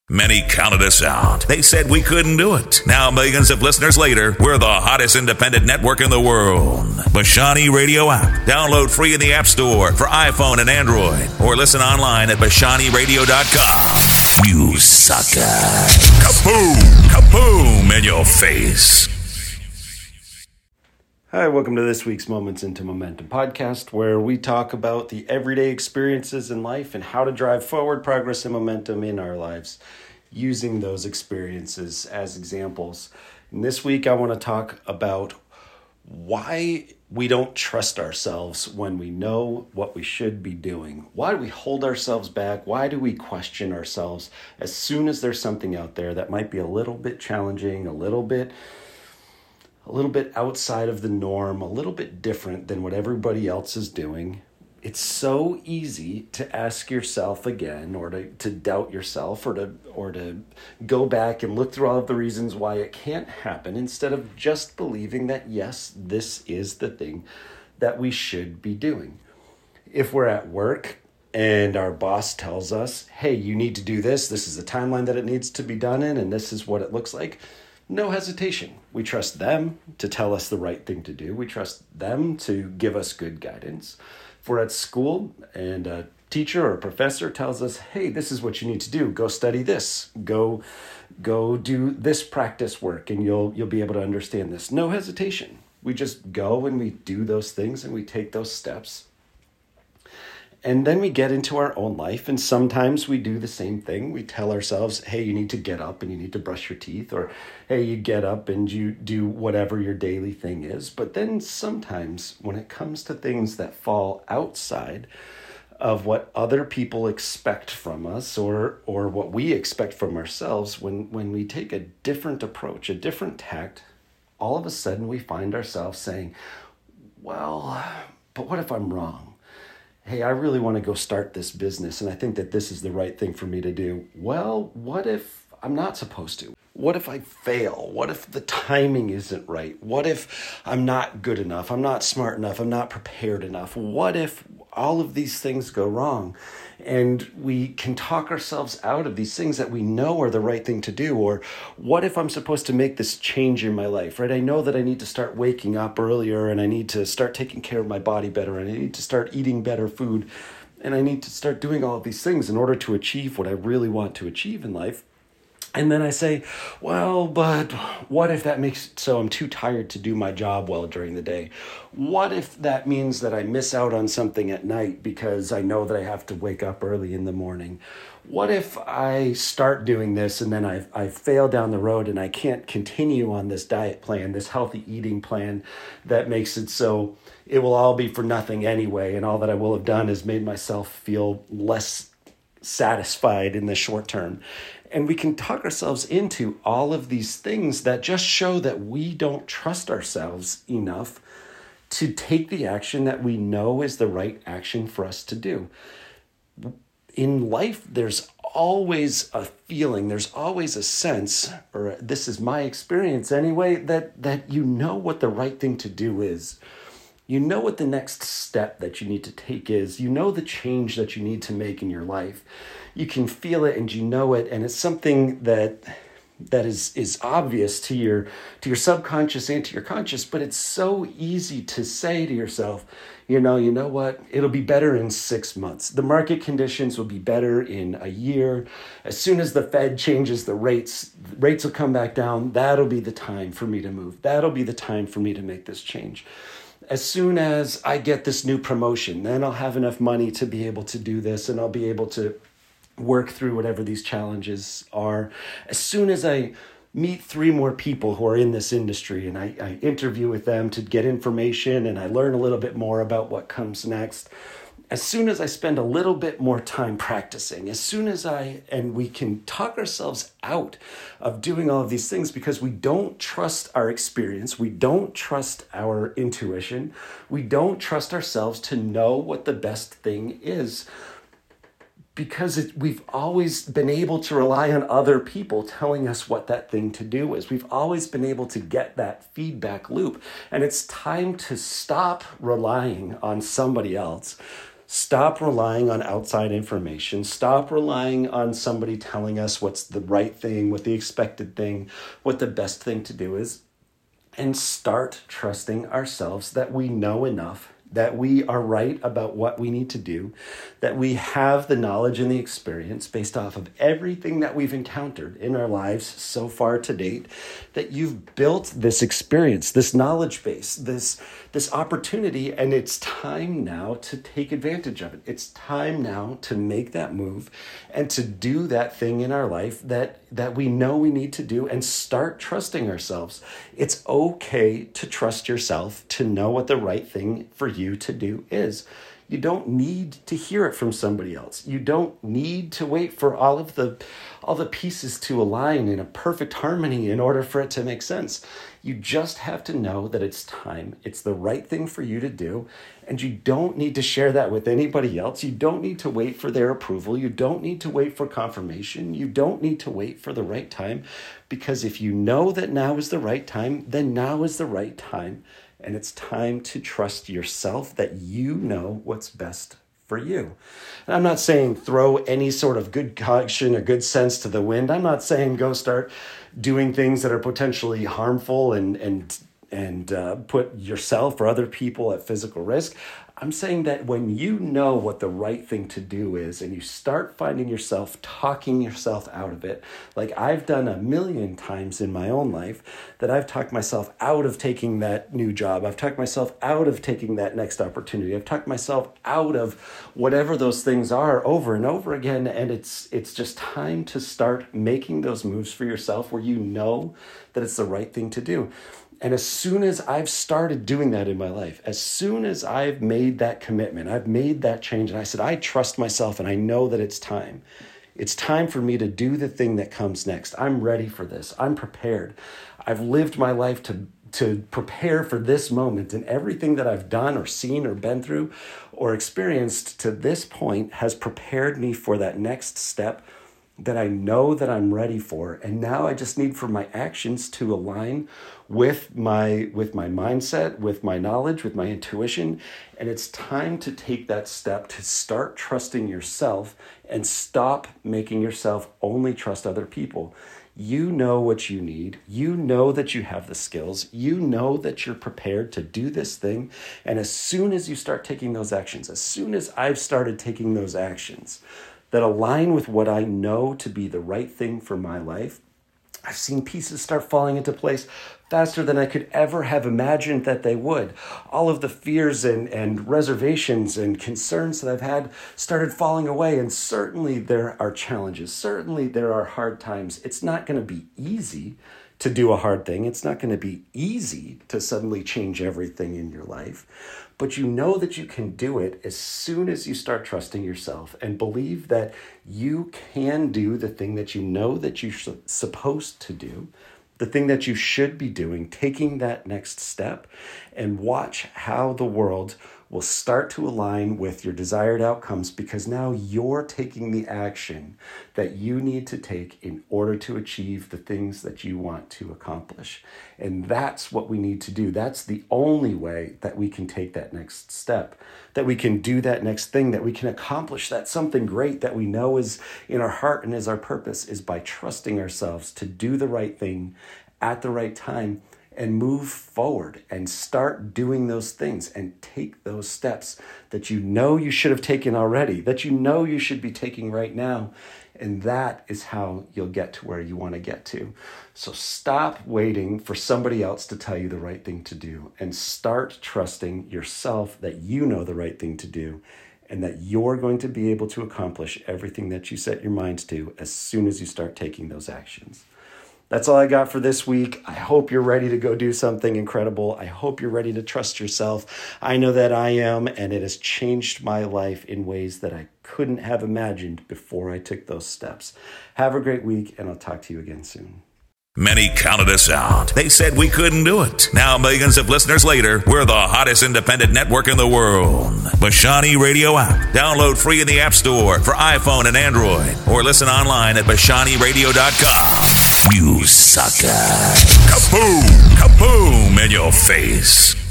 Many counted us out. They said we couldn't do it. Now, millions of listeners later, we're the hottest independent network in the world. Bashani Radio app. Download free in the App Store for iPhone and Android. Or listen online at BashaniRadio.com. You sucker. Kaboom! Kaboom in your face. Hi, welcome to this week's Moments into Momentum podcast, where we talk about the everyday experiences in life and how to drive forward progress and momentum in our lives using those experiences as examples. And this week, I want to talk about why we don't trust ourselves when we know what we should be doing. Why do we hold ourselves back? Why do we question ourselves as soon as there's something out there that might be a little bit challenging, a little bit outside of the norm, a little bit different than what everybody else is doing? It's so easy to ask yourself again, or to doubt yourself, or to go back and look through all of the reasons why it can't happen, instead of just believing that, yes, this is the thing that we should be doing. If we're at work and our boss tells us, hey, you need to do this, this is the timeline that it needs to be done in, and this is what it looks like, no hesitation. We trust them to tell us the right thing to do. We trust them to give us good guidance. If we're at school and a teacher or a professor tells us, hey, this is what you need to do. Go study this. Go do this practice work, and you'll be able to understand this. No hesitation. We just go and we do those things and we take those steps. And then we get into our own life, and sometimes we do the same thing. We tell ourselves, hey, you need to get up and you need to brush your teeth, or hey, you get up and you do whatever your daily thing is. But then sometimes when it comes to things that fall outside of what other people expect from us, or what we expect from ourselves, when we take a different approach, a different tact, all of a sudden we find ourselves saying, well, but what if I'm wrong? Hey, I really want to go start this business, and I think that this is the right thing for me to do. Well, what if I'm not supposed to? What if I fail? What if the timing isn't right? What if I'm not good enough? I'm not smart enough. I'm not prepared enough. What if all of these things go wrong? And we can talk ourselves out of these things that we know are the right thing to do. Or what if I'm supposed to make this change in my life, right? I know that I need to start waking up earlier, and I need to start taking care of my body better, and I need to start eating better food, and I need to start doing all of these things in order to achieve what I really want to achieve in life. And then I say, well, but what if that makes it so I'm too tired to do my job well during the day? What if that means that I miss out on something at night because I know that I have to wake up early in the morning? What if I start doing this and then I fail down the road and I can't continue on this diet plan, this healthy eating plan that makes it so it will all be for nothing anyway, and all that I will have done is made myself feel less satisfied in the short term? And we can talk ourselves into all of these things that just show that we don't trust ourselves enough to take the action that we know is the right action for us to do. In life, there's always a feeling, there's always a sense, or this is my experience anyway, that you know what the right thing to do is. You know what the next step that you need to take is. You know the change that you need to make in your life. You can feel it and you know it, and it's something that is obvious to your subconscious and to your conscious, but it's so easy to say to yourself, you know what, it'll be better in 6 months. The market conditions will be better in a year. As soon as the Fed changes the rates will come back down. That'll be the time for me to move. That'll be the time for me to make this change. As soon as I get this new promotion, then I'll have enough money to be able to do this, and I'll be able to work through whatever these challenges are. As soon as I meet 3 more people who are in this industry and I interview with them to get information, and I learn a little bit more about what comes next, as soon as I spend a little bit more time practicing, as soon as and we can talk ourselves out of doing all of these things because we don't trust our experience, we don't trust our intuition, we don't trust ourselves to know what the best thing is. Because we've always been able to rely on other people telling us what that thing to do is. We've always been able to get that feedback loop. And it's time to stop relying on somebody else Stop relying on outside information. Stop relying on somebody telling us what's the right thing, what the expected thing, what the best thing to do is, and start trusting ourselves that we know enough, that we are right about what we need to do, that we have the knowledge and the experience based off of everything that we've encountered in our lives so far to date, that you've built this experience, this knowledge base, this opportunity, and it's time now to take advantage of it. It's time now to make that move and to do that thing in our life that we know we need to do and start trusting ourselves. It's okay to trust yourself, to know what the right thing for you to do is. You don't need to hear it from somebody else. You don't need to wait for all the pieces to align in a perfect harmony in order for it to make sense. You just have to know that it's time. It's the right thing for you to do. And you don't need to share that with anybody else. You don't need to wait for their approval. You don't need to wait for confirmation. You don't need to wait for the right time. Because if you know that now is the right time, then now is the right time. And it's time to trust yourself that you know what's best for you. And I'm not saying throw any sort of good caution or good sense to the wind. I'm not saying go start doing things that are potentially harmful and put yourself or other people at physical risk. I'm saying that when you know what the right thing to do is and you start finding yourself talking yourself out of it, like I've done a million times in my own life, that I've talked myself out of taking that new job. I've talked myself out of taking that next opportunity. I've talked myself out of whatever those things are over and over again. And it's just time to start making those moves for yourself where you know that it's the right thing to do. And as soon as I've started doing that in my life, as soon as I've made that commitment, I've made that change, and I said, I trust myself and I know that it's time. It's time for me to do the thing that comes next. I'm ready for this. I'm prepared. I've lived my life to prepare for this moment, and everything that I've done or seen or been through or experienced to this point has prepared me for that next step that I know that I'm ready for. And now I just need for my actions to align with my mindset, with my knowledge, with my intuition. And it's time to take that step to start trusting yourself and stop making yourself only trust other people. You know what you need. You know that you have the skills. You know that you're prepared to do this thing. And as soon as you start taking those actions, as soon as I've started taking those actions that align with what I know to be the right thing for my life, I've seen pieces start falling into place faster than I could ever have imagined that they would. All of the fears and reservations and concerns that I've had started falling away. And certainly there are challenges. Certainly there are hard times. It's not going to be easy to do a hard thing. It's not going to be easy to suddenly change everything in your life. But you know that you can do it as soon as you start trusting yourself and believe that you can do the thing that you know that you're supposed to do, the thing that you should be doing, taking that next step, and watch how the world will start to align with your desired outcomes, because now you're taking the action that you need to take in order to achieve the things that you want to accomplish. And that's what we need to do. That's the only way that we can take that next step, that we can do that next thing, that we can accomplish that something great that we know is in our heart and is our purpose, is by trusting ourselves to do the right thing at the right time and move forward and start doing those things and take those steps that you know you should have taken already, that you know you should be taking right now. And that is how you'll get to where you want to get to. So stop waiting for somebody else to tell you the right thing to do and start trusting yourself that you know the right thing to do and that you're going to be able to accomplish everything that you set your mind to as soon as you start taking those actions. That's all I got for this week. I hope you're ready to go do something incredible. I hope you're ready to trust yourself. I know that I am, and it has changed my life in ways that I couldn't have imagined before I took those steps. Have a great week, and I'll talk to you again soon. Many counted us out. They said we couldn't do it. Now, millions of listeners later, we're the hottest independent network in the world. Bashani Radio app. Download free in the App Store for iPhone and Android. Or listen online at BashaniRadio.com. You sucker. Kaboom! Kaboom in your face.